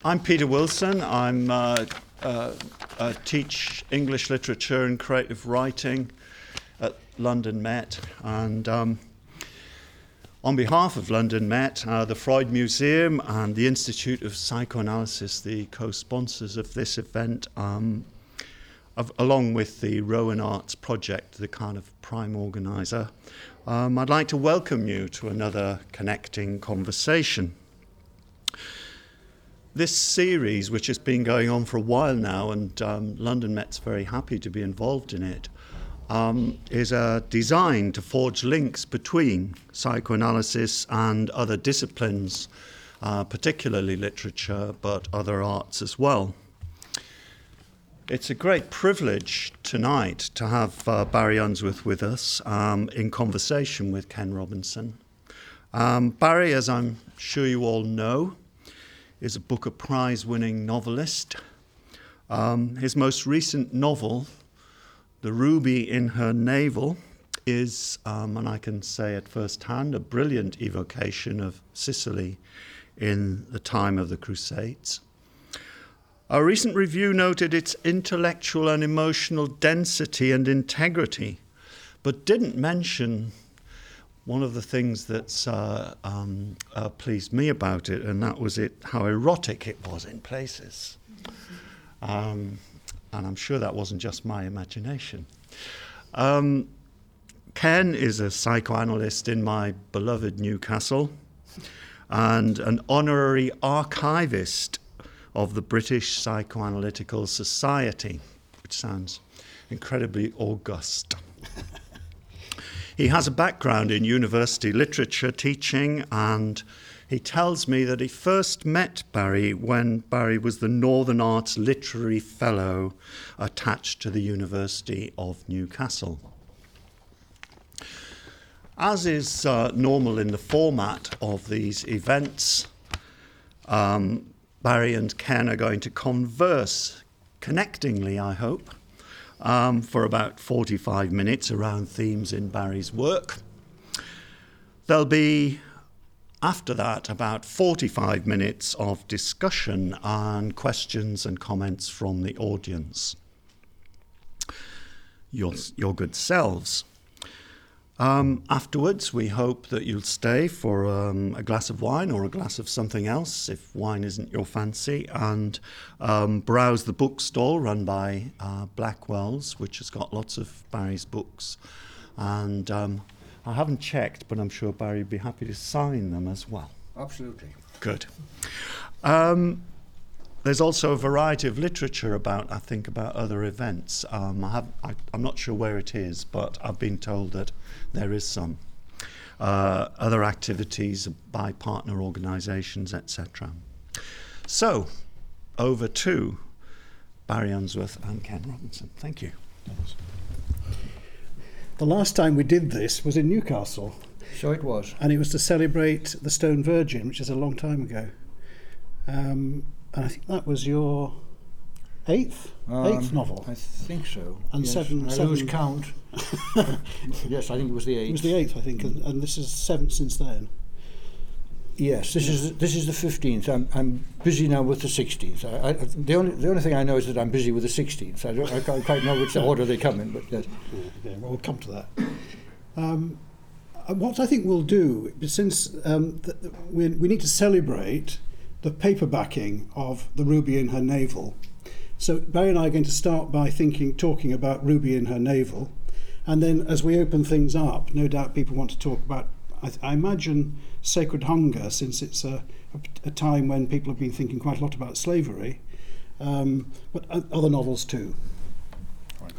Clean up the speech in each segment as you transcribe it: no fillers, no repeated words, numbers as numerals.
I'm Peter Wilson. I teach English literature and creative writing at London Met. And on behalf of London Met, the Freud Museum and the Institute of Psychoanalysis, the co-sponsors of this event, along with the Rowan Arts Project, the kind of prime organiser, I'd like to welcome you to another connecting conversation. This series, which has been going on for a while now, and London Met's very happy to be involved in it, is designed to forge links between psychoanalysis and other disciplines, particularly literature, but other arts as well. It's a great privilege tonight to have Barry Unsworth with us in conversation with Ken Robinson. Barry, as I'm sure you all know, is a Booker Prize-winning novelist. His most recent novel, The Ruby in Her Navel, is, and I can say at first hand, a brilliant evocation of Sicily in the time of the Crusades. A recent review noted its intellectual and emotional density and integrity, but didn't mention one of the things that's pleased me about it, and that was how erotic it was in places. And I'm sure that wasn't just my imagination. Ken is a psychoanalyst in my beloved Newcastle and an honorary archivist of the British Psychoanalytical Society, which sounds incredibly august. He has a background in university literature teaching, and he tells me that he first met Barry when Barry was the Northern Arts Literary Fellow attached to the University of Newcastle. As is normal in the format of these events, Barry and Ken are going to converse connectingly, I hope, for about 45 minutes around themes in Barry's work. There'll be, after that, about 45 minutes of discussion and questions and comments from the audience. Your good selves. Afterwards, we hope that you'll stay for a glass of wine or a glass of something else, if wine isn't your fancy, and browse the bookstall run by Blackwell's, which has got lots of Barry's books. And I haven't checked, but I'm sure Barry would be happy to sign them as well. Absolutely. Good. There's also a variety of literature about other events. I'm not sure where it is, but I've been told that there is some. Other activities by partner organisations, etc. So, over to Barry Unsworth and Ken Robinson. Thank you. The last time we did this was in Newcastle. So it was. And it was to celebrate the Stone Virgin, which is a long time ago. And I think that was your eighth novel. I think so. And yes. seven. I lose count. Yes, I think it was the eighth. It was the eighth, I think, and this is seventh since then. Yes, this is the 15th. I'm busy now with the 16th. The only thing I know is that I'm busy with the 16th. I can't quite know which order they come in, but yes. Yeah, well, we'll come to that. What I think we'll do, since we need to celebrate the paperbacking of The Ruby in Her Navel. So Barry and I are going to start by talking about Ruby in Her Navel, and then as we open things up, no doubt people want to talk about, I imagine, Sacred Hunger, since it's a time when people have been thinking quite a lot about slavery, but other novels too. Right.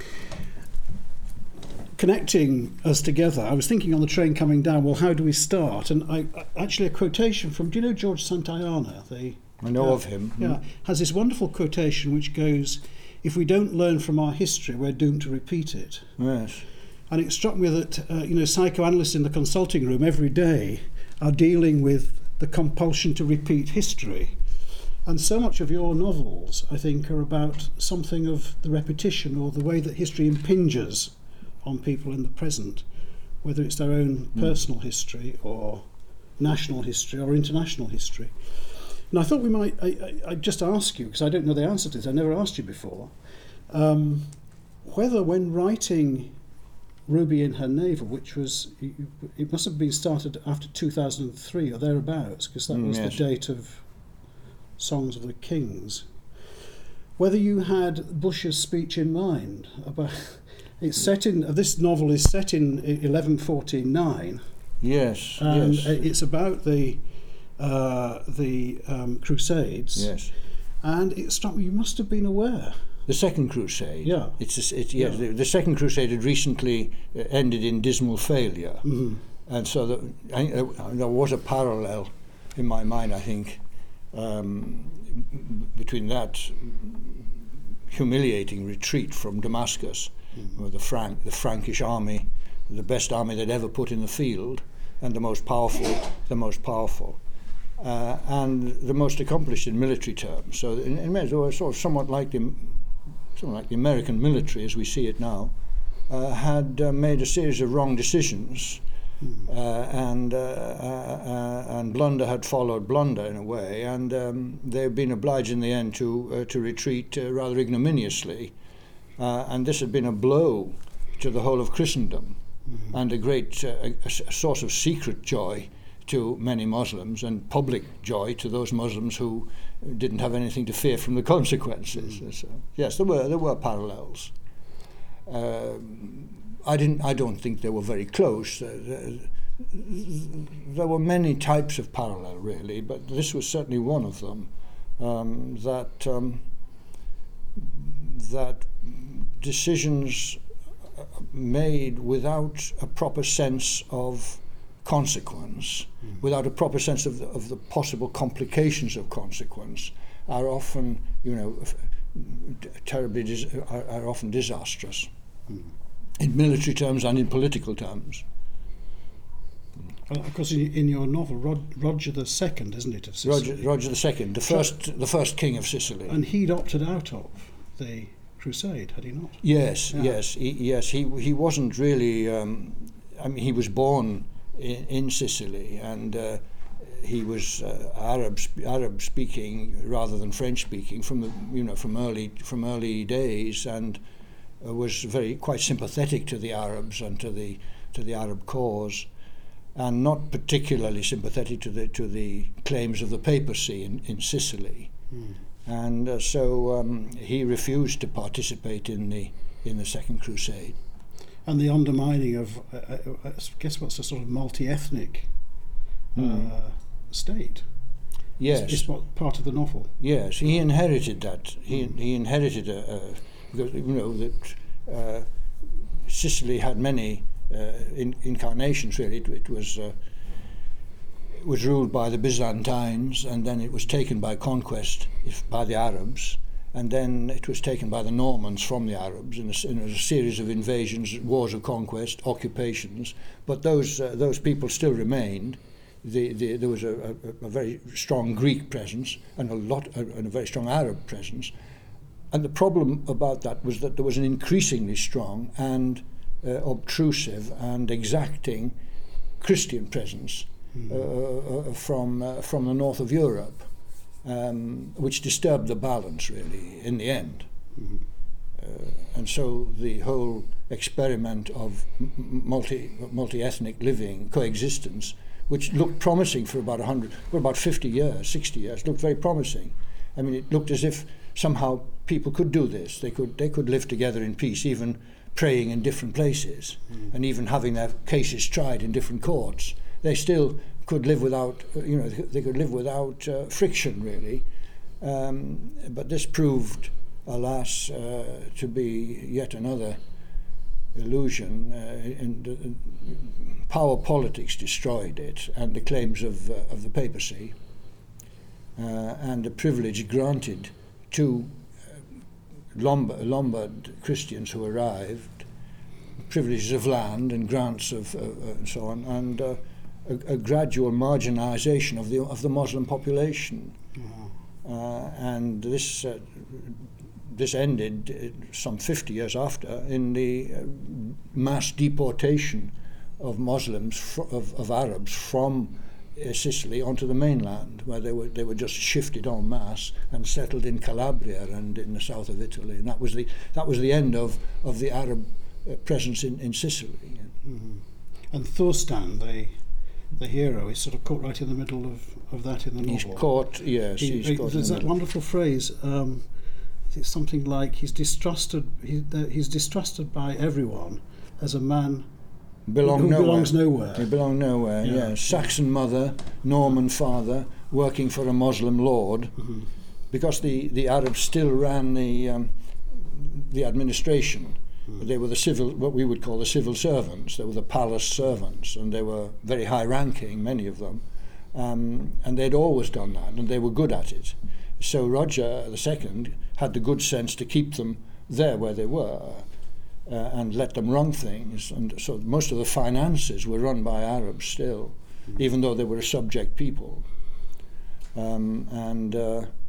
Connecting us together, I was thinking on the train coming down, well, how do we start? And actually a quotation from, do you know George Santayana? I know of him. Yeah, has this wonderful quotation which goes, if we don't learn from our history, we're doomed to repeat it. Yes. And it struck me that, psychoanalysts in the consulting room every day are dealing with the compulsion to repeat history. And so much of your novels, I think, are about something of the repetition or the way that history impinges on people in the present, whether it's their own personal history or national history or international history. Now, I thought we might. I'd just ask you, because I don't know the answer to this. I never asked you before, whether when writing Ruby in Her Navel, which was, it must have been started after 2003 or thereabouts, because that was yes. the date of Songs of the Kings. Whether you had Bush's speech in mind about. It's set in. This novel is set in 1149. Yes, And yes. it's about the Crusades. Yes. And it struck me, you must have been aware. The Second Crusade. Yeah. Yes. Yeah. The Second Crusade had recently ended in dismal failure, and so there was a parallel in my mind, I think, between that humiliating retreat from Damascus, with the Frankish army, the best army they'd ever put in the field, and the most powerful. And the most accomplished in military terms. So in many ways, sort of somewhat like the American military as we see it now, had made a series of wrong decisions, and blunder had followed blunder in a way, and they've been obliged in the end to retreat rather ignominiously, and this had been a blow to the whole of Christendom, and a great a source of secret joy to many Muslims, and public joy to those Muslims who didn't have anything to fear from the consequences. So, yes, there were parallels. I don't think they were very close. There were many types of parallel, really, but this was certainly one of them. That decisions made without a proper sense of consequence, without a proper sense of the possible complications of consequence, are often, are often disastrous, in military terms and in political terms. Of course, in your novel, Roger II, isn't it, of Sicily? Roger II, the first king of Sicily. And he'd opted out of the crusade, had he not? Yes, Yeah. yes. He wasn't really. He was born in Sicily, and he was Arab speaking rather than French speaking from early days, and was quite sympathetic to the Arabs and to the Arab cause, and not particularly sympathetic to the claims of the papacy in Sicily. And so he refused to participate in the Second Crusade. And the undermining of, I guess, what's a sort of multi-ethnic state. Yes, is what part of the novel. Yes, he inherited that. He inherited because that Sicily had many incarnations. Really, it was ruled by the Byzantines, and then it was taken by conquest by the Arabs, and then it was taken by the Normans from the Arabs in a series of invasions, wars of conquest, occupations. But those people still remained. There was a very strong Greek presence and a very strong Arab presence. And the problem about that was that there was an increasingly strong and obtrusive and exacting Christian presence from the north of Europe, which disturbed the balance, really, in the end. And so the whole experiment of multi-ethnic living, coexistence, which looked promising for about 50 years, 60 years, looked very promising. I mean, it looked as if somehow people could do this. They could live together in peace, even praying in different places, and even having their cases tried in different courts. They still could live without, they could live without friction, really. But this proved, alas, to be yet another illusion, and power politics destroyed it, and the claims of the papacy, and the privilege granted to Lombard Christians who arrived, privileges of land and grants of and so on, and a gradual marginalisation of the Muslim population, and this ended some 50 years after in the mass deportation of Muslims of Arabs from Sicily onto the mainland, where they were just shifted en masse and settled in Calabria and in the south of Italy, and that was the end of the Arab presence in Sicily. Mm-hmm. And Thorstein, the hero, is sort of caught right in the middle of that in the novel. He's caught, yes. He's caught. There's that wonderful phrase. It's something like he's distrusted by everyone as a man who belongs nowhere. He belonged nowhere. Yeah. Yes. Saxon mother, Norman father, working for a Muslim lord, mm-hmm. because the Arabs still ran the administration. Mm. They were what we would call the civil servants. They were the palace servants, and they were very high-ranking, many of them, and they'd always done that, and they were good at it. So Roger II had the good sense to keep them there where they were and let them run things. And so most of the finances were run by Arabs still, even though they were a subject people. And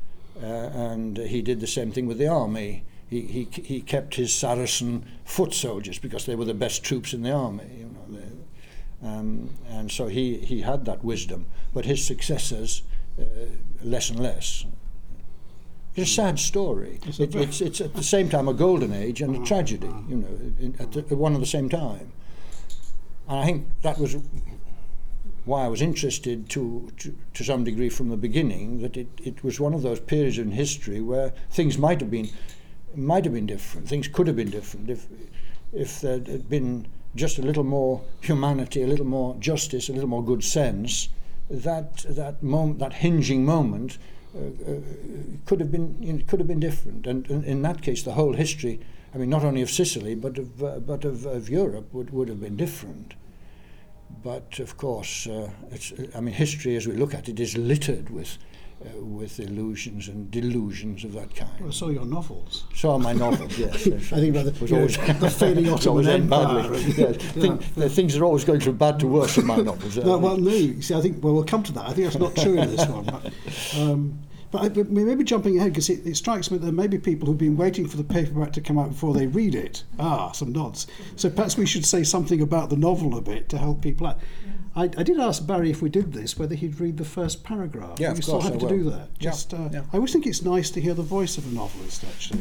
he did the same thing with the army. He kept his Saracen foot soldiers because they were the best troops in the army. You know, and so he had that wisdom. But his successors, less and less. It's a sad story. It's at the same time a golden age and a tragedy, you know, at one at the same time. And I think that was why I was interested to some degree from the beginning, that it was one of those periods in history where things might have been different. Things could have been different if there had been just a little more humanity, a little more justice, a little more good sense. That hinging moment. Could have been different, and in that case, the whole history, I mean, not only of Sicily but of Europe would have been different. But of course, history as we look at it is littered with illusions and delusions of that kind. Well, so your novels. So are my novels, yes. I think about the failing Ottoman Empire. Yes. Things are always going from bad to worse in my novels. No, you see, I think we'll come to that. I think that's not true in this one. But we may be jumping ahead because it strikes me that there may be people who've been waiting for the paperback to come out before they read it. Some nods. So perhaps we should say something about the novel a bit to help people out. I did ask Barry, if we did this, whether he'd read the first paragraph. Yeah, of course, still happy to do that. I always think it's nice to hear the voice of a novelist, actually.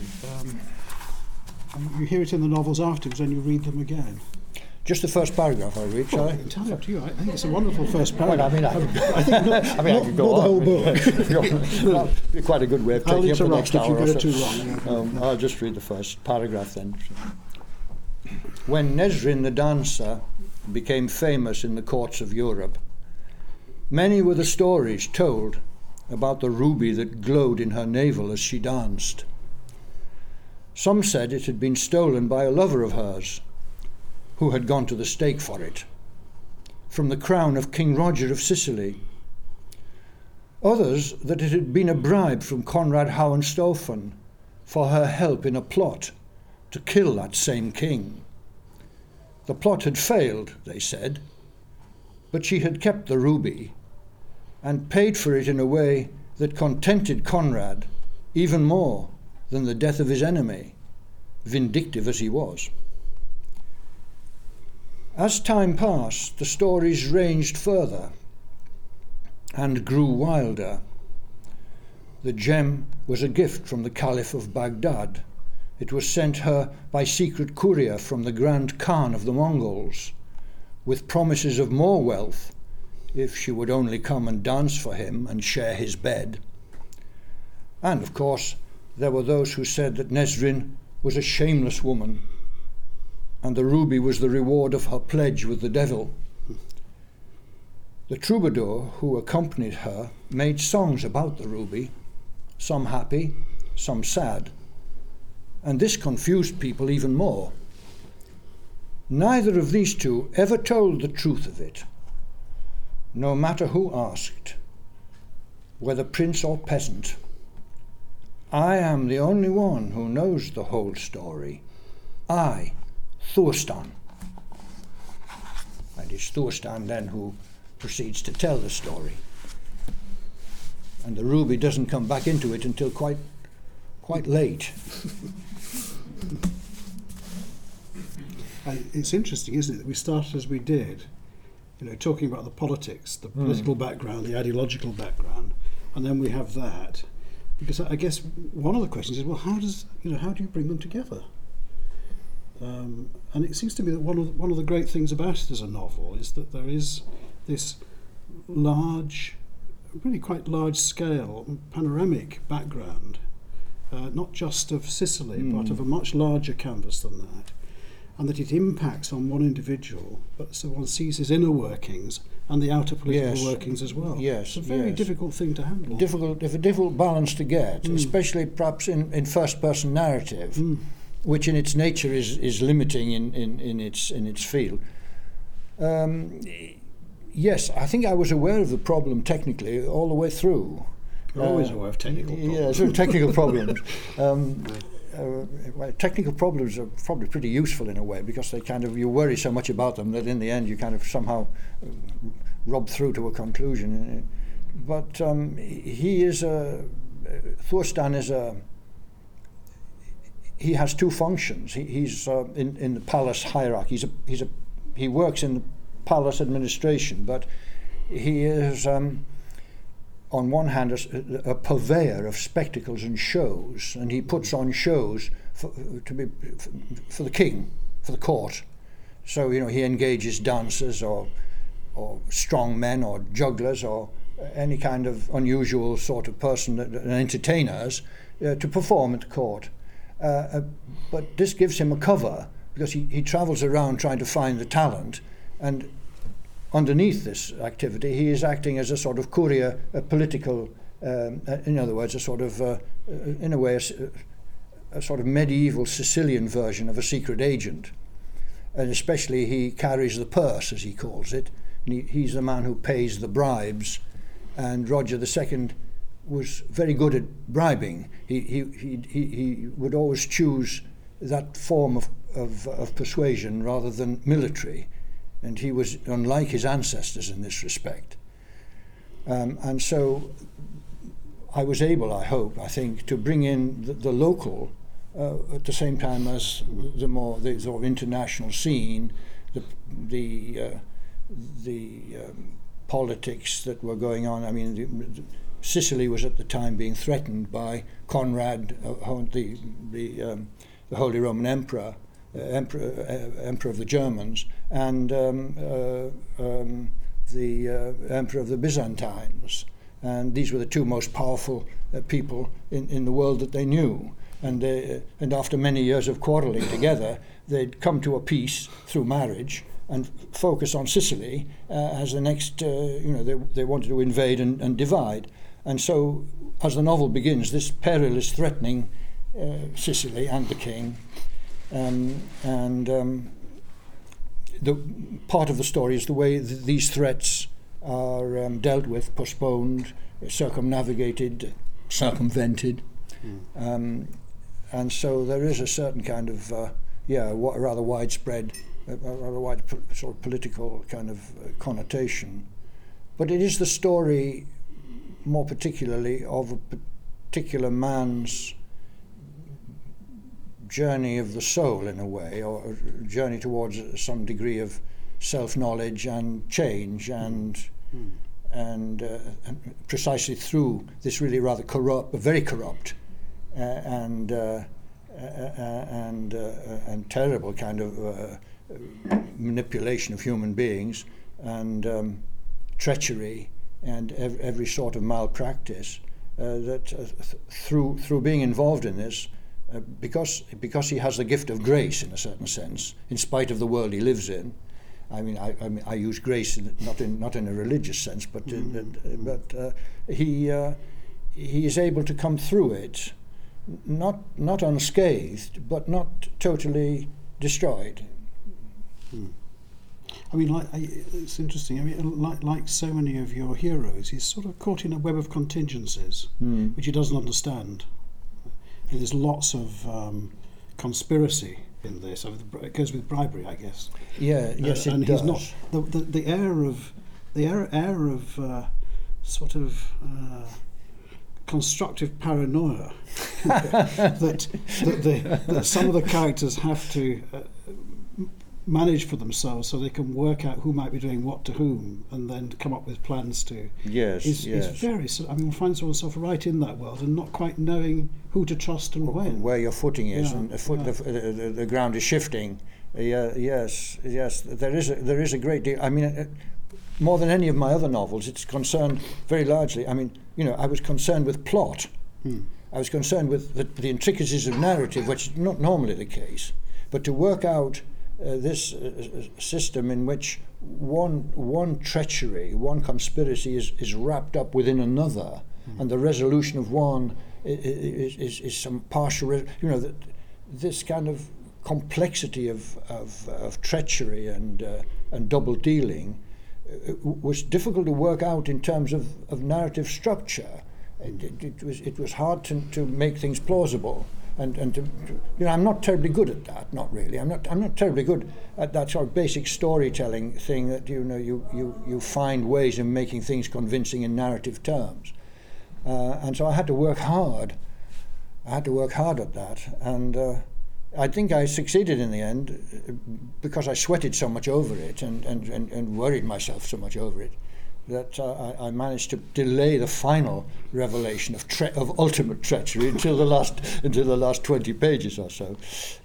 You hear it in the novels afterwards and you read them again. Just the first paragraph I read, shall I? Entirely up to you. I think it's a wonderful first paragraph. Well, I think I could go not the whole book. That'd be quite a good way of taking up the next hour. I'll interrupt if you go too long. I'll just read the first paragraph then. When Nesrin the dancer became famous in the courts of Europe, many were the stories told about the ruby that glowed in her navel as she danced. Some said it had been stolen by a lover of hers, who had gone to the stake for it, from the crown of King Roger of Sicily. Others that it had been a bribe from Conrad Hohenstaufen for her help in a plot to kill that same king. The plot had failed, they said, but she had kept the ruby and paid for it in a way that contented Conrad even more than the death of his enemy, vindictive as he was. As time passed, the stories ranged further and grew wilder. The gem was a gift from the Caliph of Baghdad. It was sent her by secret courier from the Grand Khan of the Mongols, with promises of more wealth if she would only come and dance for him and share his bed. And, of course, there were those who said that Nesrin was a shameless woman, and the ruby was the reward of her pledge with the devil. The troubadour who accompanied her made songs about the ruby, some happy, some sad, and this confused people even more. Neither of these two ever told the truth of it, no matter who asked, whether prince or peasant. I am the only one who knows the whole story. I, Thorstein. And it's Thorstein then who proceeds to tell the story. And the ruby doesn't come back into it until quite late. It's interesting, isn't it, that we started as we did, talking about the politics, the political background, the ideological background, and then we have that. Because I guess one of the questions is, well, how do you bring them together? And it seems to me that one of the great things about it as a novel is that there is this large, really quite large scale, panoramic background, not just of Sicily, but of a much larger canvas than that, and that it impacts on one individual, but so one sees his inner workings and the outer political workings as well. Yes, it's a very difficult thing to handle. Difficult balance to get, especially perhaps in first-person narrative, which in its nature is limiting in its field. Yes, I think I was aware of the problem technically all the way through. You're always aware of technical problems. Yeah, sort of technical problems. Well, technical problems are probably pretty useful in a way, because they you worry so much about them that in the end you kind of somehow rob through to a conclusion. But Thorstein he has two functions. He's in the palace hierarchy. He works in the palace administration, but he is on one hand a purveyor of spectacles and shows, and he puts on shows for the king, for the court. So he engages dancers or strong men or jugglers or any kind of unusual sort of person, entertainers, to perform at the court. But this gives him a cover, because he travels around trying to find the talent, and underneath this activity he is acting as a sort of courier, a political, in other words, a sort of, in a way, a sort of medieval Sicilian version of a secret agent. And especially he carries the purse, as he calls it, and he's the man who pays the bribes, and Roger II was very good at bribing. He would always choose that form of persuasion rather than military, and he was unlike his ancestors in this respect. And so I was able, I think, to bring in the local at the same time as the sort of international scene, the politics that were going on. I mean, Sicily was at the time being threatened by Conrad, the Holy Roman Emperor of the Germans, and the Emperor of the Byzantines. And these were the two most powerful people in the world that they knew. And after many years of quarreling together, they'd come to a peace through marriage and focus on Sicily as the next, they wanted to invade and divide. And so, as the novel begins, this peril is threatening Sicily and the king. The part of the story is the way these threats are dealt with, postponed, circumnavigated, circumvented. And so there is a certain kind of, rather widespread, sort of political kind of connotation. But it is the story, more particularly, of a particular man's journey of the soul, in a way, or a journey towards some degree of self-knowledge and change, and precisely through this really rather very corrupt and terrible kind of manipulation of human beings, and treachery and every sort of malpractice, that through being involved in this, because he has the gift of grace in a certain sense, in spite of the world he lives in. I mean, I use grace not in a religious sense, but he is able to come through it, not unscathed, but not totally destroyed. I mean, it's interesting. I mean, like so many of your heroes, he's sort of caught in a web of contingencies, which he doesn't understand. And there's lots of conspiracy in this. It goes with bribery, I guess. Yeah, yes, it and does. He's not the air of sort of constructive paranoia that some of the characters have to manage for themselves so they can work out who might be doing what to whom and then come up with plans to is very, I mean, one finds oneself right in that world and not quite knowing who to trust and when. Where your footing is, and the ground is shifting. Yes, there is a great deal. I mean, more than any of my other novels, it's concerned very largely. I mean, I was concerned with plot. I was concerned with the intricacies of narrative, which is not normally the case. But to work out this system in which one treachery, one conspiracy is wrapped up within another, and the resolution of one is some partial. This kind of complexity of treachery and double dealing was difficult to work out in terms of narrative structure. It was hard to make things plausible. And I'm not terribly good at that. Not really. I'm not terribly good at that sort of basic storytelling thing that you find ways of making things convincing in narrative terms. And so I had to work hard. at that, and I think I succeeded in the end because I sweated so much over it and worried myself so much over it that I managed to delay the final revelation of ultimate treachery until the last 20 pages or so.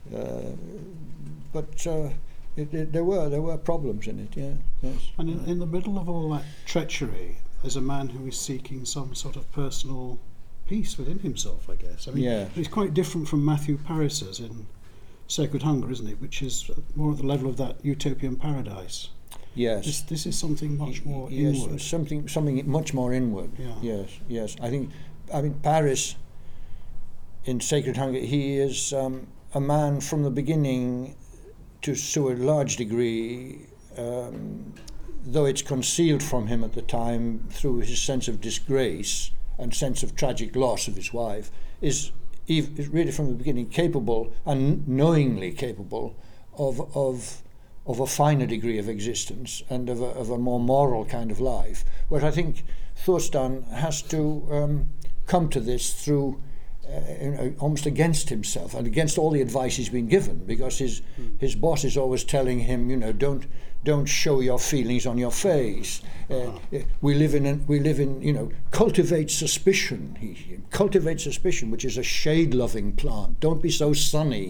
But there were problems in it. Yeah. Yes. And in the middle of all that treachery, there's a man who is seeking some sort of personal peace within himself, I guess. I mean, yeah. It's quite different from Matthew Paris's in Sacred Hunger, isn't it? Which is more at the level of that utopian paradise. Yes. This is something much more inward. Something much more inward. Yeah. Yes. I mean, Paris in Sacred Hunger, he is a man from the beginning to a large degree, though it's concealed from him at the time through his sense of disgrace and sense of tragic loss of his wife, is really from the beginning capable and knowingly capable of a finer degree of existence and of a more moral kind of life. Where I think Thorstein has to come to this through almost against himself and against all the advice he's been given, because his boss is always telling him, don't show your feelings on your face. We live in cultivate suspicion. He cultivates suspicion, which is a shade-loving plant. Don't be so sunny.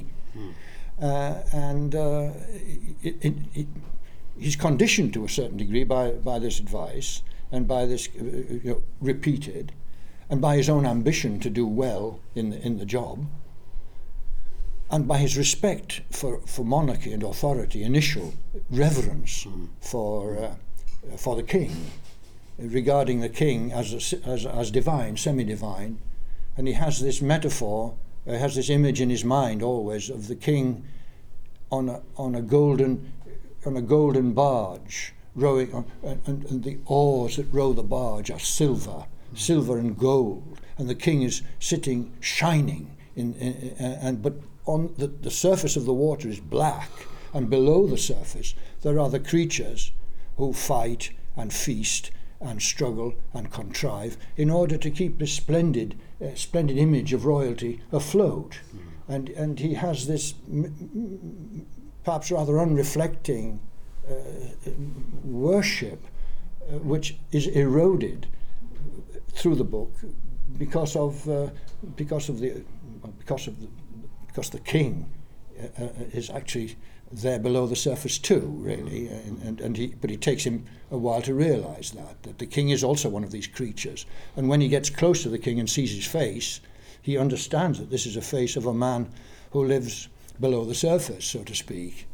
He's conditioned to a certain degree by this advice and by this repeated, and by his own ambition to do well in the job, and by his respect for monarchy and authority, initial reverence for the king, regarding the king as divine, semi-divine, and he has this metaphor, has this image in his mind always of the king on a golden barge rowing, and the oars that row the barge are silver and gold, and the king is sitting shining but on the surface of the water is black, and below the surface there are the creatures who fight and feast and struggle and contrive in order to keep this splendid image of royalty afloat. And he has this perhaps rather unreflecting worship which is eroded through the book because the king is actually there below the surface too, really, but it takes him a while to realise that the king is also one of these creatures. And when he gets close to the king and sees his face, he understands that this is a face of a man who lives below the surface, so to speak.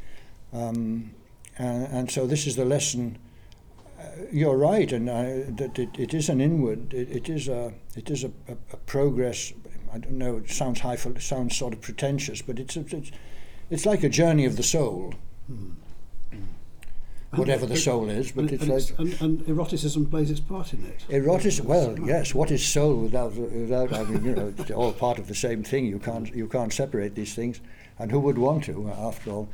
And so this is the lesson. You're right, and that it is an inward. It is a progress. I don't know. It sounds sort of pretentious, but it's like a journey of the soul. Whatever the soul is, but and eroticism plays its part in it. Well, yes. What is soul without? I mean, it's all part of the same thing. You can't separate these things, and who would want to? After all.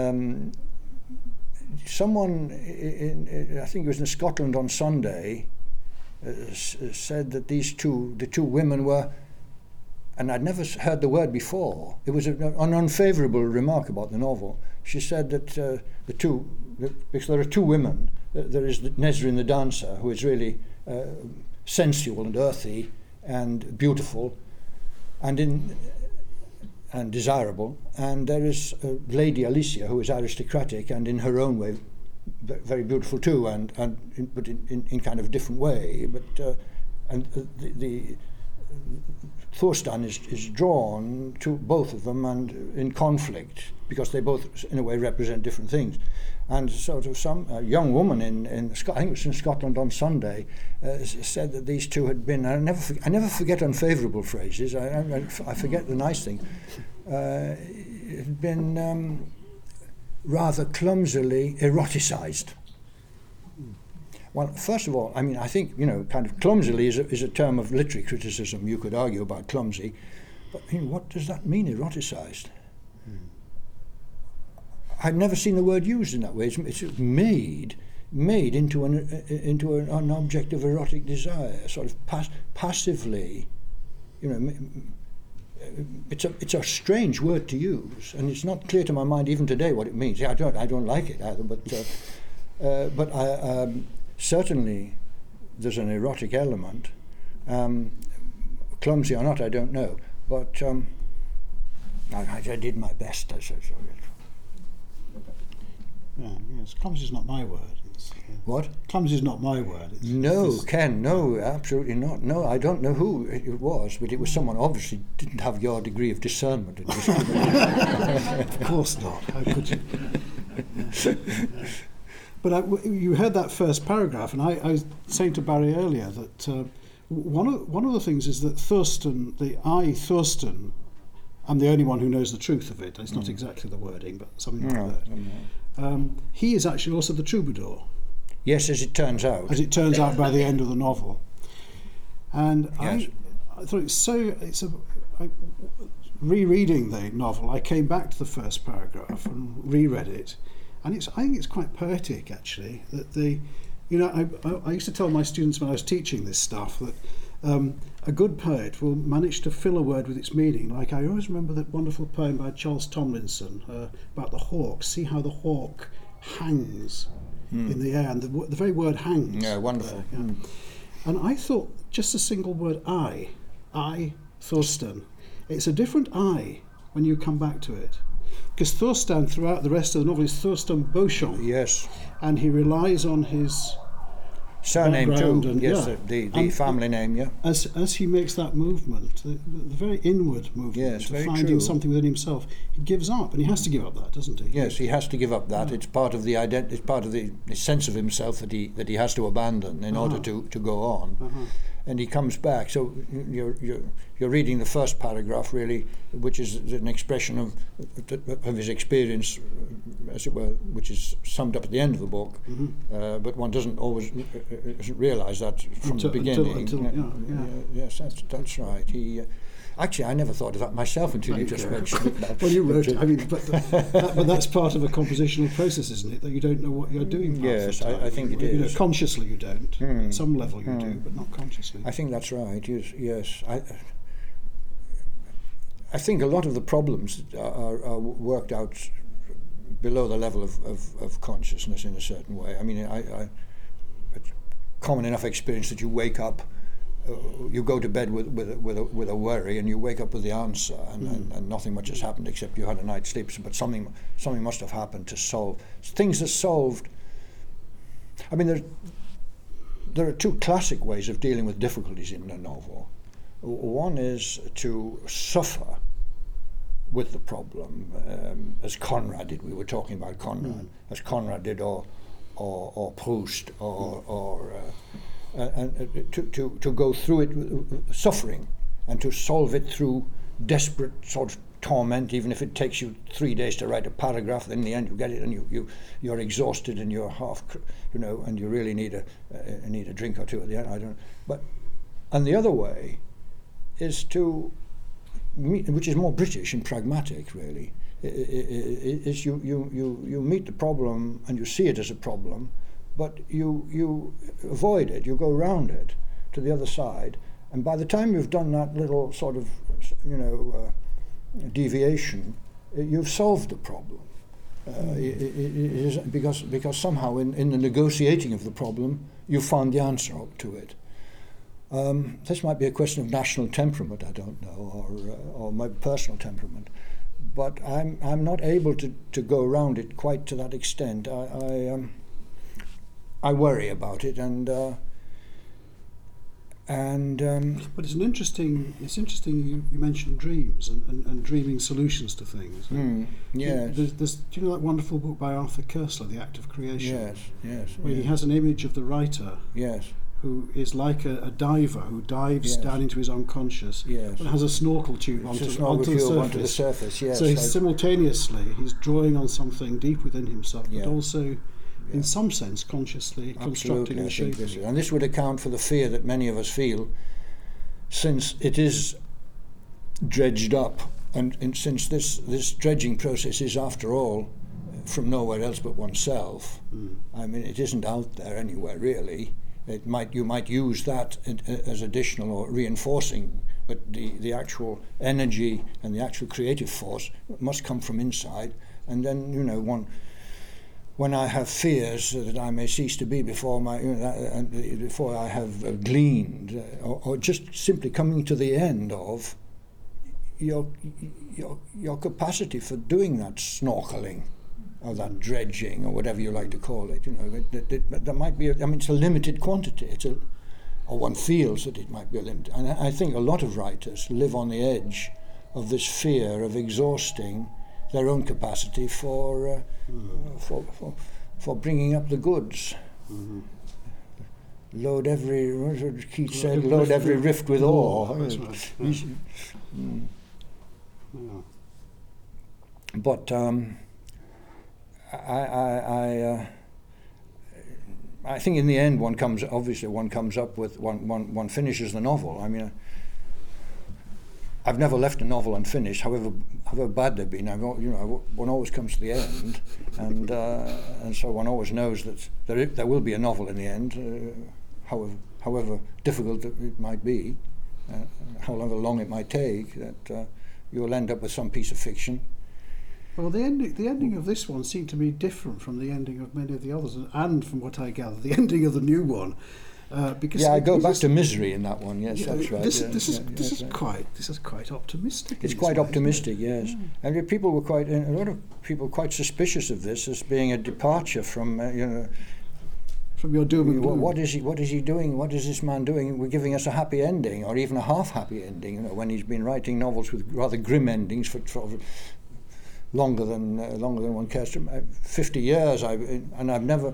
Someone, I think it was in Scotland on Sunday, said that the two women were, and I'd never heard the word before. It was an unfavourable remark about the novel. she said that because there are two women, there is Nesrin the dancer, who is really sensual and earthy and beautiful and desirable, and there is Lady Alicia, who is aristocratic and in her own way very beautiful too, but in kind of a different way. But the Thorstein is drawn to both of them and in conflict, because they both in a way represent different things. And sort of some young woman I think it was in Scotland on Sunday, said that these two had been, I never forget unfavourable phrases, I forget the nice thing, it had been rather clumsily eroticised. Well, first of all, I mean, I think, kind of clumsily is a term of literary criticism. You could argue about clumsy, but what does that mean, eroticised? I've never seen the word used in that way. It's made into an object of erotic desire, sort of passively. It's a strange word to use, and it's not clear to my mind even today what it means. I don't like it either, but certainly there's an erotic element. Clumsy or not, I don't know, but I did my best. Yes, clumsy is not my word. What? Clumsy is not my word. Ken, no, absolutely not. No, I don't know who it was, but it was someone obviously didn't have your degree of discernment. Of course not. How could you? But you heard that first paragraph, and I was saying to Barry earlier that one of the things is that Thurston, Thurston, I'm the only one who knows the truth of it. It's not exactly the wording, but something like that. He is actually also the troubadour. Yes, as it turns out. As it turns out by the end of the novel. And yes. I thought rereading the novel, I came back to the first paragraph and reread it, and I think it's quite poetic actually. That I used to tell my students when I was teaching this stuff that a good poet will manage to fill a word with its meaning. Like I always remember that wonderful poem by Charles Tomlinson about the hawk. See how the hawk hangs in the air, and the very word hangs. Yeah, wonderful. And I thought just a single word, I, Thorstein. It's a different I when you come back to it. Because Thorstein, throughout the rest of the novel, is Thorstein Beauchamp. Yes. And he relies on his surname too. And, yes, the family name, yeah. As he makes that movement, the very inward movement, very finding true. Something within himself, he gives up, and he has to give up that, doesn't he? Yes, he has to give up that. It's part of the it's part of the sense of himself that he has to abandon in order to go on. And he comes back. So you're reading the first paragraph really, which is an expression of his experience, as it were, which is summed up at the end of the book. But one doesn't always realise that from the beginning. Yes, that's right. He. Actually, I never thought of that myself until you just mentioned it. Well, you wrote it. I mean, but that's part of a compositional process, isn't it? That you don't know what you're doing. Yes, I think it is. Consciously, you don't. At some level, you do, but not consciously. I think that's right. Yes. I think a lot of the problems are worked out below the level of consciousness in a certain way. I mean, it's common enough experience that you wake up. You go to bed with a worry, and you wake up with the answer, and nothing much has happened except you had a night's sleep. But something must have happened to solve things. Are solved. I mean, there are two classic ways of dealing with difficulties in a novel. One is to suffer with the problem, as Conrad did. We were talking about Conrad, as Conrad did, or Proust, or and to go through it suffering, and to solve it through desperate sort of torment, even if it takes you 3 days to write a paragraph. Then in the end you get it, and you're exhausted, and you're half, and you really need a drink or two at the end. And the other way is to meet, which is more British and pragmatic really, is you meet the problem and you see it as a problem, but you avoid it, you go around it to the other side, and by the time you've done that little sort of deviation, you've solved the problem. It is because somehow in the negotiating of the problem, you found the answer to it. This might be a question of national temperament, I don't know, or my personal temperament, but I'm not able to go around it quite to that extent. I worry about it, but it's interesting. You mentioned dreams and dreaming solutions to things. Yes. Do you know that wonderful book by Arthur Koestler, The Act of Creation? Yes. Where he has an image of the writer. Yes. Who is like a diver who dives down into his unconscious, but has a snorkel tube onto the surface. Yes. So simultaneously he's drawing on something deep within himself, but also, in some sense, consciously constructing and shaping. And this would account for the fear that many of us feel, since it is dredged up, and since this dredging process is, after all, from nowhere else but oneself. I mean, it isn't out there anywhere really. You might use that as additional or reinforcing, but the actual energy and the actual creative force must come from inside. And then, when I have fears that I may cease to be before before I have gleaned, or just simply coming to the end of your capacity for doing that snorkeling, or that dredging, or whatever you like to call it, there might be. It's a limited quantity. Or one feels that it might be a limited. And I think a lot of writers live on the edge of this fear of exhausting their own capacity for bringing up the goods. Mm-hmm. Load every, Keats said, load every rift with ore. That's right. Yeah. But I think in the end one comes up with one finishes the novel. I mean, I've never left a novel unfinished, however bad they've been. One always comes to the end, and so one always knows that there will be a novel in the end, however difficult it might be, however long it might take. That you will end up with some piece of fiction. Well, the ending of this one seemed to be different from the ending of many of the others, and from what I gather, the ending of the new one. Because I go back to misery in that one. Yes, that's right. This is quite optimistic. It's quite optimistic, yes. And a lot of people were quite suspicious of this as being a departure from from your doom and gloom. What is he doing? What is this man doing? We're giving us a happy ending, or even a half-happy ending. When he's been writing novels with rather grim endings for longer than one cares to. 50 years, I've never.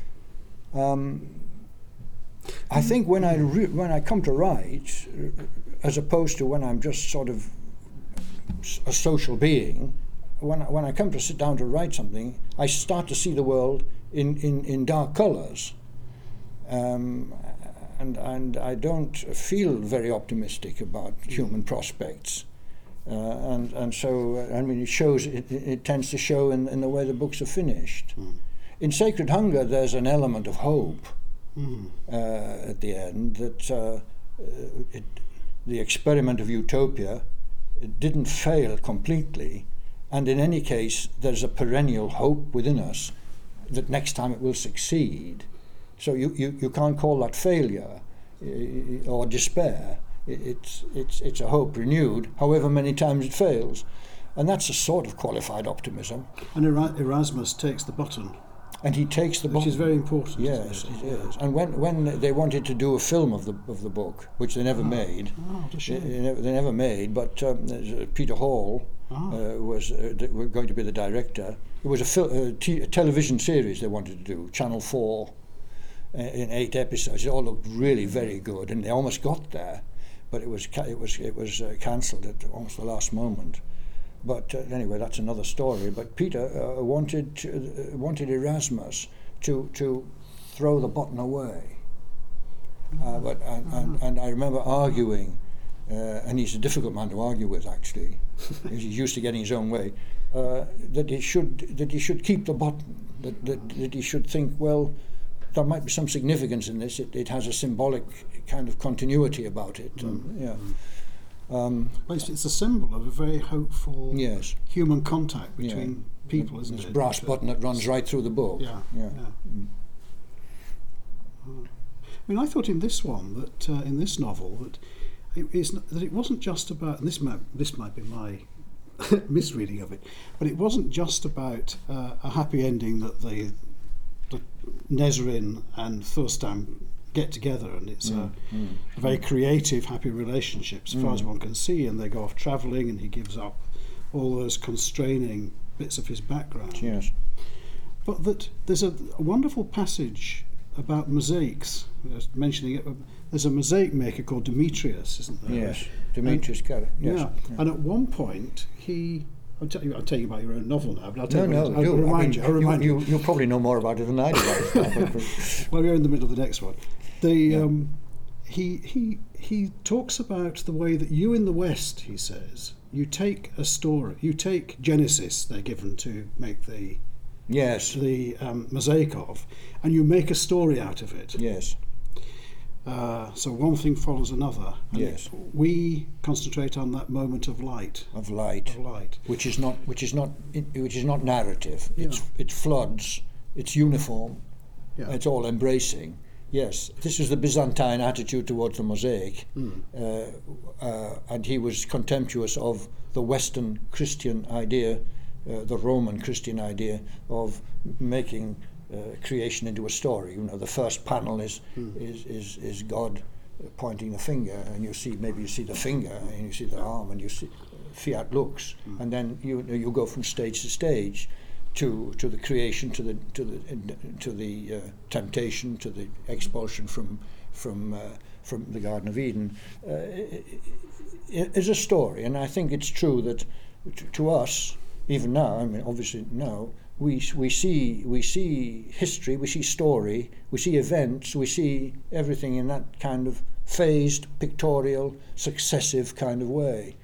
I think when I come to write, as opposed to when I'm just sort of a social being, when I come to sit down to write something, I start to see the world in dark colours, and I don't feel very optimistic about human prospects. And so it shows. It tends to show in the way the books are finished. In Sacred Hunger, there's an element of hope at the end that the experiment of utopia didn't fail completely, and in any case, there's a perennial hope within us that next time it will succeed. So you can't call that failure or despair. It's a hope renewed, however many times it fails, and that's a sort of qualified optimism. And Erasmus takes the button. And he takes the button, which is very important. Yes, it is. And when they wanted to do a film of the book, which they never made, they never made. But Peter Hall was going to be the director. It was a television series they wanted to do, Channel 4, in 8 episodes. It all looked really very good, and they almost got there. But it was cancelled at almost the last moment. But anyway, that's another story. But Peter wanted Erasmus to throw the button away. And I remember arguing, and he's a difficult man to argue with actually. He's used to getting his own way. That he should keep the button. That he should think, well, there might be some significance in this. It has a symbolic kind of continuity about it. Um, Well, it's a symbol of a very hopeful yes, human contact between people, isn't this it? brass button that runs right through the book. Yeah. Yeah. I mean, I thought in this one that in this novel that it wasn't just about, and this might be my misreading of it, but it wasn't just about a happy ending that the Nesrin and Thorstein get together, and it's a very creative, happy relationship as far as one can see, and they go off travelling, and he gives up all those constraining bits of his background. Yes. But that there's a wonderful passage about mosaics. I was mentioning it. There's a mosaic maker called Demetrius, isn't there? Yes. Demetrius Carrot. Yes. Yeah. And at one point, I'll tell you about your own novel now, but I'll tell No, I'll remind you. You probably know more about it than I do. Well, we're in the middle of the next one. He talks about the way that you in the West, he says, you take a story, you take Genesis, they're given to make the mosaic of, and you make a story out of it. Yes. So one thing follows another. And yes. We concentrate on that moment of light. Of light. Which is not narrative. Yeah. It floods. It's uniform. Yeah. It's all embracing. Yes, this is the Byzantine attitude towards the mosaic, and he was contemptuous of the Western Christian idea, the Roman Christian idea of making creation into a story. You know, the first panel is God pointing the finger, and you see the finger, and you see the arm, and you see fiat lux, and then you go from stage to stage. To the creation, to the temptation, to the expulsion from the Garden of Eden, is a story, and I think it's true that to us, even now, I mean, obviously now, we see history, we see story, we see events, we see everything in that kind of phased, pictorial, successive kind of way,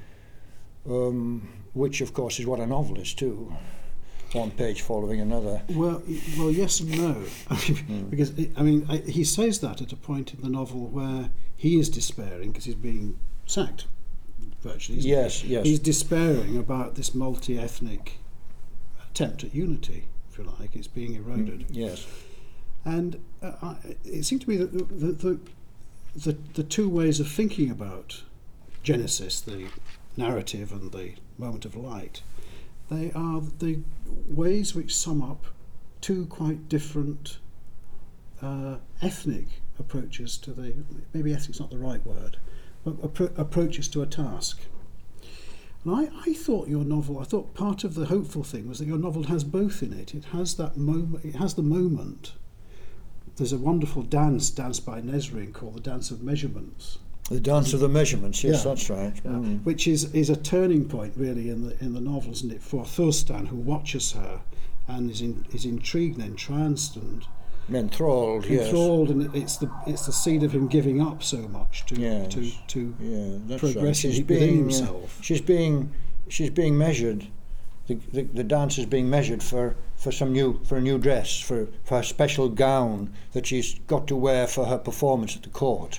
which of course is what a novel is too. One page following another. Well, yes and no, because he says that at a point in the novel where he is despairing because he's being sacked, virtually. Yes. He's despairing about this multi-ethnic attempt at unity, if you like. It's being eroded. Yes, and it seemed to me that the two ways of thinking about Genesis, the narrative and the moment of light, they are the ways which sum up two quite different ethnic approaches to maybe ethnic's not the right word, but approaches to a task. And I thought part of the hopeful thing was that your novel has both in it. It has that moment, it has the moment. There's a wonderful dance danced by Nesrin called the Dance of Measurements. The Dance of the Measurements, yes, that's right. Yeah. Which is a turning point really in the novel, isn't it, for Thorstein, who watches her and is intrigued and entranced and enthralled, and it's the seed of him giving up so much to progress within himself. She's being measured. The dance is being measured for a new dress, for a special gown that she's got to wear for her performance at the court.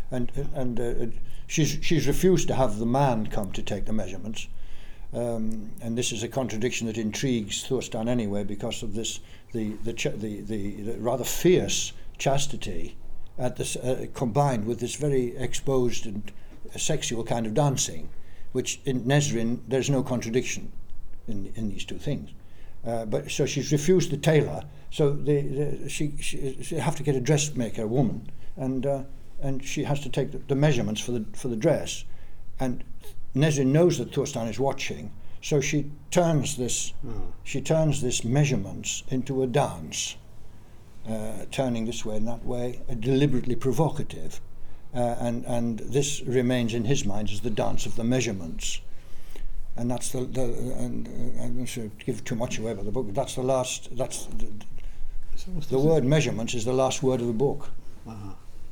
And she's refused to have the man come to take the measurements, and this is a contradiction that intrigues Thorstein anyway, because of this the rather fierce chastity at this combined with this very exposed and sexual kind of dancing, which in Nesrin there's no contradiction in these two things. But so she's refused the tailor, so she have to get a dressmaker, a woman, and she has to take the measurements for the dress, and Nesrin knows that Thorstein is watching, so she turns this measurements into a dance, turning this way and that way, deliberately provocative, and this remains in his mind as the dance of the measurements, and that's and I'm not sure to give too much away about the book, but that's the last. The word measurements is the last word of the book. Uh-huh.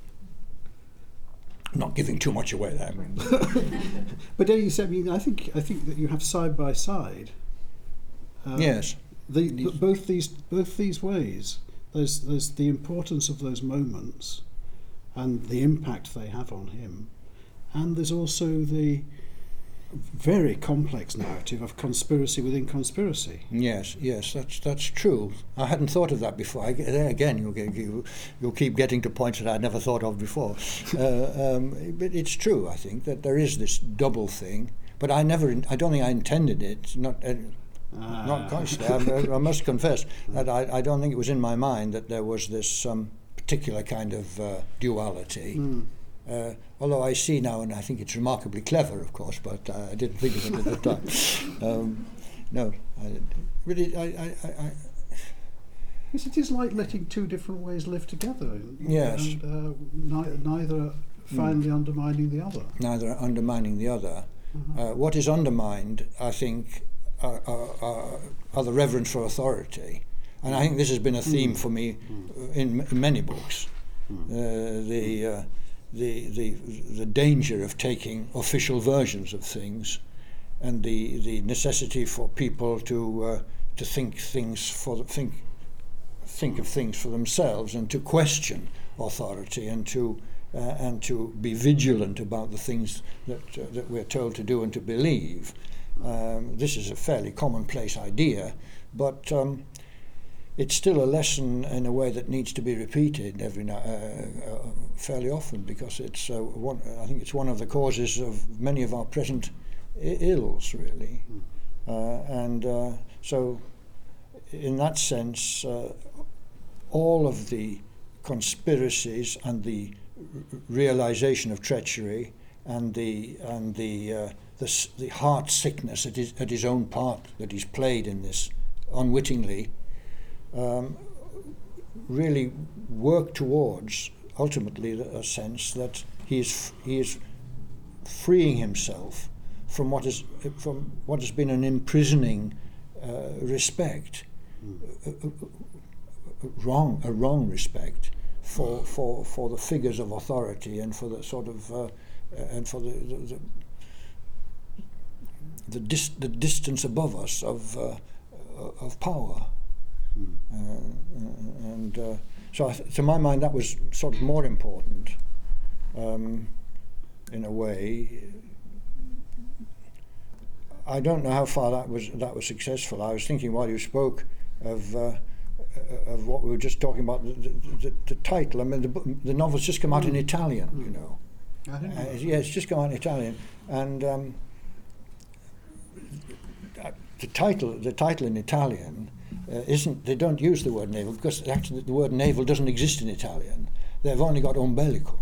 Not giving too much away there. But then you said, I think that you have side by side. Yes. Both these ways. There's the importance of those moments, and the impact they have on him, and there's also the very complex narrative of conspiracy within conspiracy. Yes, that's true. I hadn't thought of that before. There again, you'll keep getting to points that I'd never thought of before. But it's true, I think, that there is this double thing. But I don't think I intended it. Not consciously. I must confess that I don't think it was in my mind that there was this particular kind of duality. Although I see now, and I think it's remarkably clever, of course, but I didn't think of it at the time. No, really, Yes, it is like letting two different ways live together. Yes. And neither finally undermining the other. Neither undermining the other. What is undermined, I think, are the reverence for authority. And I think this has been a theme for me in many books. The danger of taking official versions of things, and the necessity for people to think of things for themselves, and to question authority, and to be vigilant about the things that we're told to do and to believe. This is a fairly commonplace idea, but it's still a lesson in a way that needs to be repeated fairly often, because it's I think it's one of the causes of many of our present ills, really. So in that sense, all of the conspiracies and the realization of treachery and the heart sickness at his own part that he's played in this unwittingly, really work towards ultimately a sense that he is freeing himself from what has been an imprisoning respect, a wrong respect for the figures of authority, and for the sort of and for the distance above us of power. So to my mind, that was sort of more important, in a way. I don't know how far that was successful. I was thinking while you spoke of what we were just talking about, the title. I mean, the novel's just come out in Italian, you know. I didn't know. Yeah, it's just come out in Italian, and the title in Italian isn't. They don't use the word navel, because actually the word navel doesn't exist in Italian. They've only got ombelico,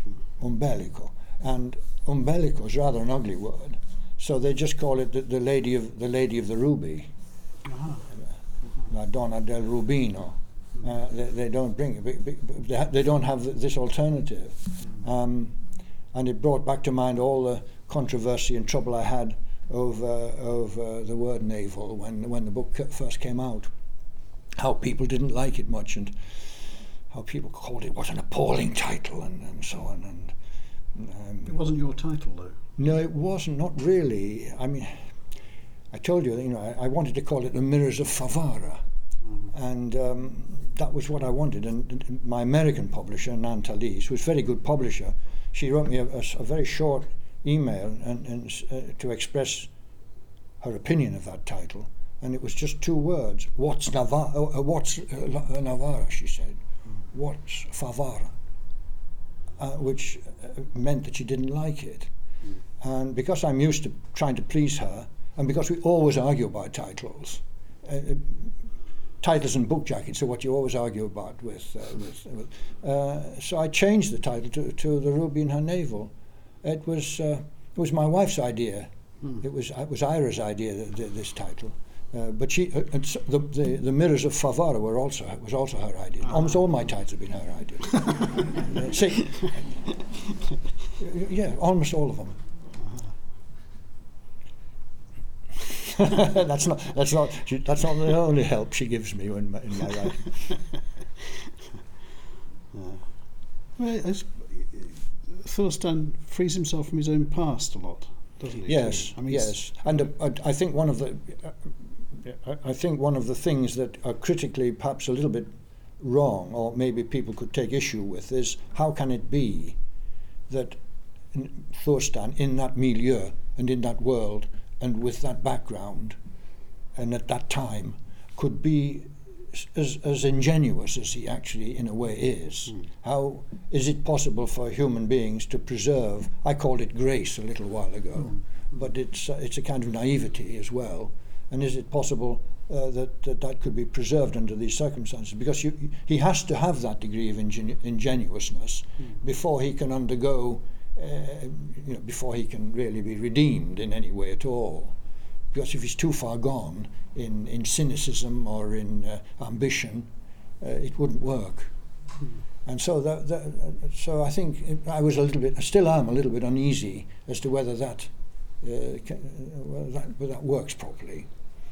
and ombelico is rather an ugly word, so they just call it the lady of the ruby, La Donna del Rubino. They don't bring it. They don't have this alternative, and it brought back to mind all the controversy and trouble I had over the word navel when the book first came out. How people didn't like it much, and how people called it what an appalling title, and so on. And it wasn't your title, though. No, it wasn't. Not really. I mean, I told you, I wanted to call it The Mirrors of Favara, and that was what I wanted. And my American publisher, Nan Talese, who was a very good publisher, she wrote me a very short email and to express her opinion of that title, and it was just 2 words. What's Navarra? What's Navarra? She said. What's Favara? Which meant that she didn't like it. And because I'm used to trying to please her, and because we always argue about titles, titles and book jackets are what you always argue about so I changed the title to The Ruby in Her Navel. It was my wife's idea. It was Ira's idea, this title. But she, the Mirrors of Favara was also her idea. Almost all my titles have been her idea. See, yeah, almost all of them. That's not the only help she gives me in my writing. Well, Thorstein frees himself from his own past a lot, doesn't he? Yes, yes. And I think one of the things that are critically perhaps a little bit wrong, or maybe people could take issue with, is how can it be that Thorstein in that milieu and in that world and with that background and at that time could be as ingenuous as he actually in a way is. How is it possible for human beings to preserve, I called it grace a little while ago, but it's a kind of naivety as well, and is it possible that could be preserved under these circumstances? Because he has to have that degree of ingenuousness before he can undergo, before he can really be redeemed in any way at all. Because if he's too far gone in cynicism or in ambition, it wouldn't work. And so so I think I still am a little bit uneasy as to whether that works properly.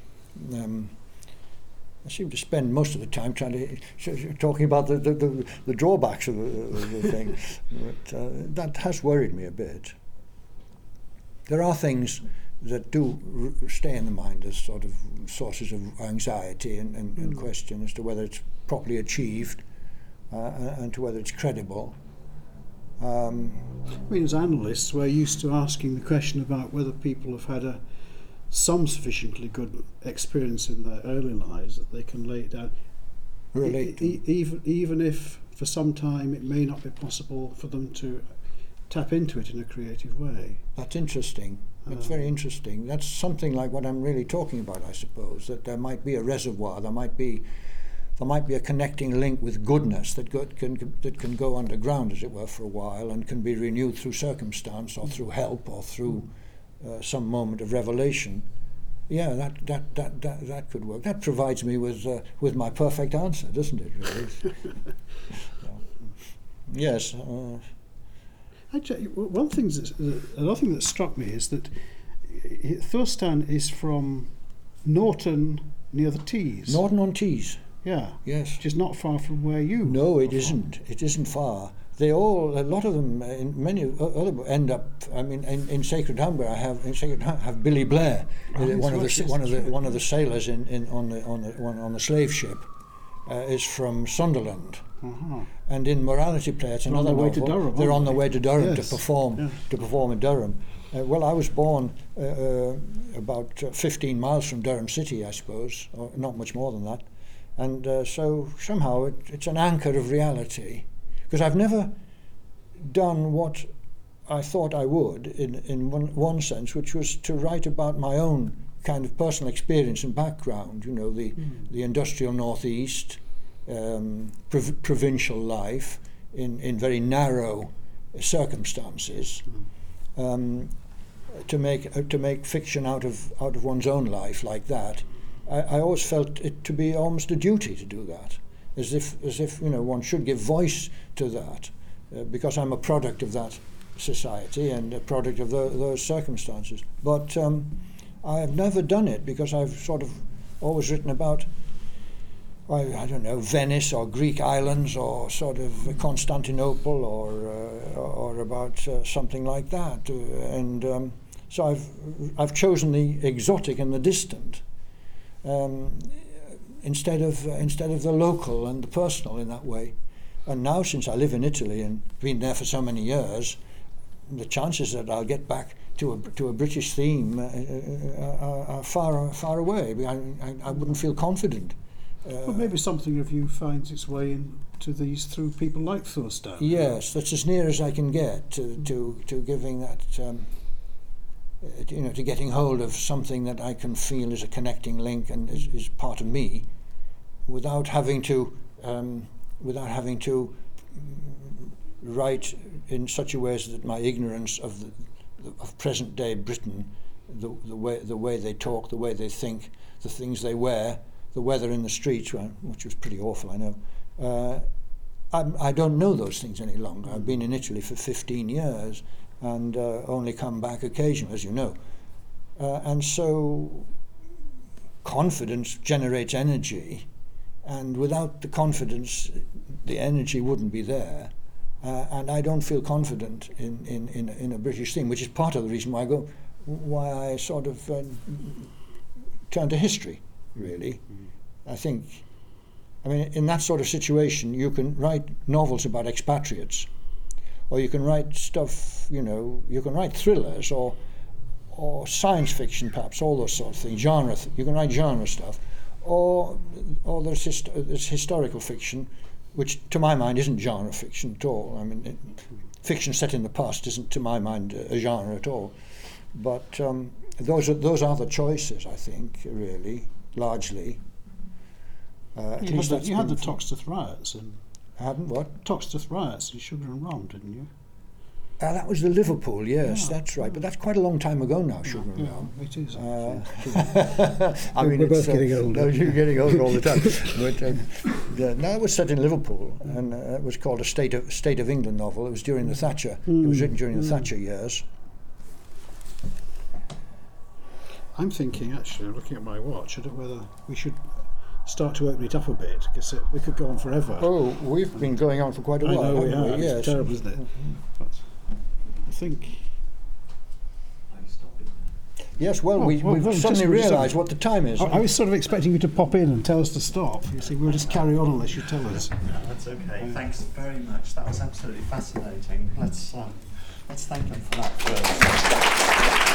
I seem to spend most of the time talking about the drawbacks of the thing, but that has worried me a bit. There are things that do stay in the mind as sort of sources of anxiety and question as to whether it's properly achieved and to whether it's credible. I mean, as analysts, we're used to asking the question about whether people have had some sufficiently good experience in their early lives that they can lay it down. Relate to. Even if for some time it may not be possible for them to tap into it in a creative way. That's interesting. It's very interesting. That's something like what I'm really talking about, I suppose, that there might be a reservoir, there might be a connecting link with goodness that can go underground, as it were, for a while and can be renewed through circumstance or through help or through some moment of revelation. Yeah, that could work. That provides me with my perfect answer, doesn't it, really? Yes. Actually, another thing that struck me is that Thorstein is from Norton near the Tees. Norton-on-Tees. Yeah. Yes. Which is not far from where you. No, it isn't. It isn't far. A lot of them, many other end up. I mean, in Sacred Humber, have Billy Blair, one of the sailors on the slave ship, is from Sunderland. And in Morality Play, it's another novel. They're on the way to Durham to perform in Durham. Well, I was born about 15 miles from Durham City, I suppose, or not much more than that. And so somehow it's an anchor of reality, because I've never done what I thought I would in one sense, which was to write about my own kind of personal experience and background. You know, the industrial northeast. Provincial life in very narrow circumstances, to make fiction out of one's own life like that. I always felt it to be almost a duty to do that, as if one should give voice to that, because I'm a product of that society and a product of those circumstances. But I have never done it because I've sort of always written about, I don't know, Venice or Greek islands or sort of Constantinople or about something like that, and so I've chosen the exotic and the distant instead of the local and the personal in that way. And now, since I live in Italy and been there for so many years, the chances that I'll get back to a British theme are far away. I wouldn't feel confident. Well, maybe something of you finds its way into these through people like Thorstein. Yes, that's as near as I can get to giving that, to getting hold of something that I can feel is a connecting link and is part of me, without having to write in such a way as that my ignorance of present day Britain, the way they talk, the way they think, the things they wear, the weather in the streets, which was pretty awful, I know. I don't know those things any longer. I've been in Italy for 15 years and only come back occasionally, as you know. And so confidence generates energy, and without the confidence, the energy wouldn't be there. And I don't feel confident in a British thing, which is part of the reason why I sort of turn to history. Really, I think, in that sort of situation, you can write novels about expatriates, or you can write stuff, you can write thrillers or science fiction, perhaps, all those sort of things, you can write genre stuff, or there's historical fiction, which to my mind isn't genre fiction at all. I mean, fiction set in the past isn't, to my mind, a genre at all. But those are the choices, I think, really, largely. You had the Toxteth riots. I hadn't what? Toxteth riots in Sugar and Rum, didn't you? That was the Liverpool, yes, that's right. But that's quite a long time ago now, Sugar and Rum. It is. I mean, we're both getting older. No, you're getting older all the time. But no, it was set in Liverpool, and it was called a State of England novel. It was during the Thatcher. It was written during the Thatcher years. I'm thinking, actually, I'm looking at my watch, I don't know whether we should start to open it up a bit, because we could go on forever. Oh, we've been going on for quite a while, I know we haven't have. we? Yes. It's terrible, isn't it? But I think... Yes, well, we've suddenly realised what the time is. I was sort of expecting you to pop in and tell us to stop. You see, we'll just carry on unless you tell us. No, that's okay. Thanks very much. That was absolutely fascinating. Let's thank them for that first.